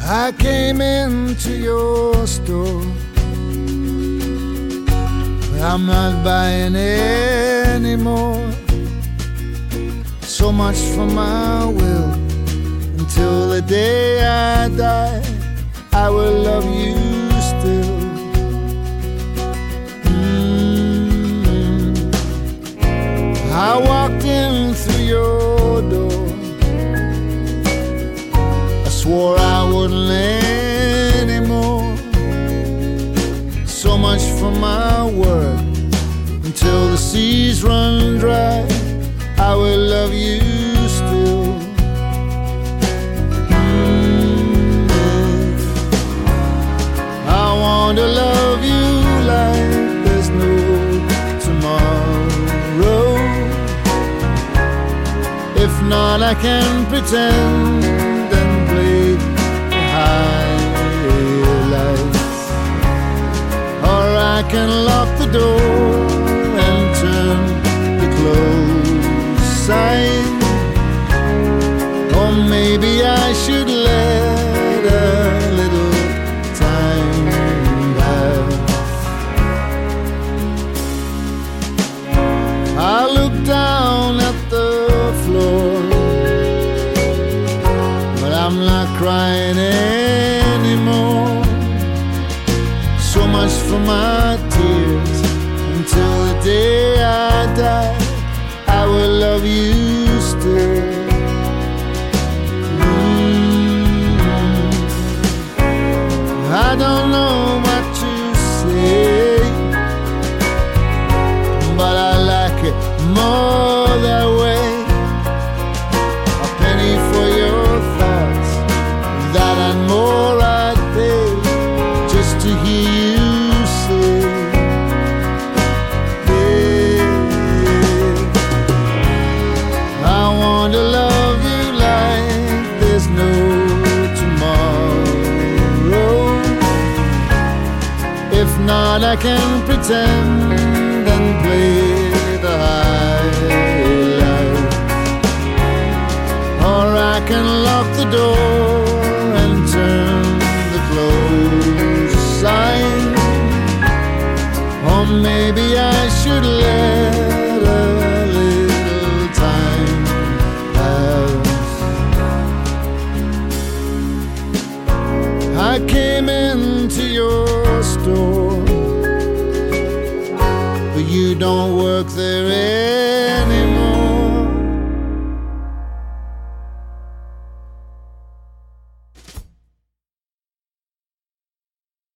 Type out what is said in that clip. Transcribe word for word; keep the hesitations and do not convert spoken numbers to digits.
I came into your store, but I'm not buying anymore. So much for my will. Until the day I die, I will love you still. Mm-hmm. I walked in through your door, I swore I wouldn't anymore. So much for my word. Until the seas run dry, I will love you still. Mm-hmm. I want to love you like there's no tomorrow. If not, I can pretend and play the high lights, or I can lock the door and turn the close sign. Or maybe I should let a little time pass. I look down at the floor, but I'm not crying anymore. So much for my tears. Until the day I die, I will love you still. Mm-hmm. I don't know what you say, but I like it more that way. A penny for your thoughts, that and more I'd pay just to hear you say. I want to love you like there's no tomorrow. If not, I can pretend and play the high life, or I can lock the door and turn the close sign. Or maybe I should let a little time pass. I came into your store, but you don't work there anymore.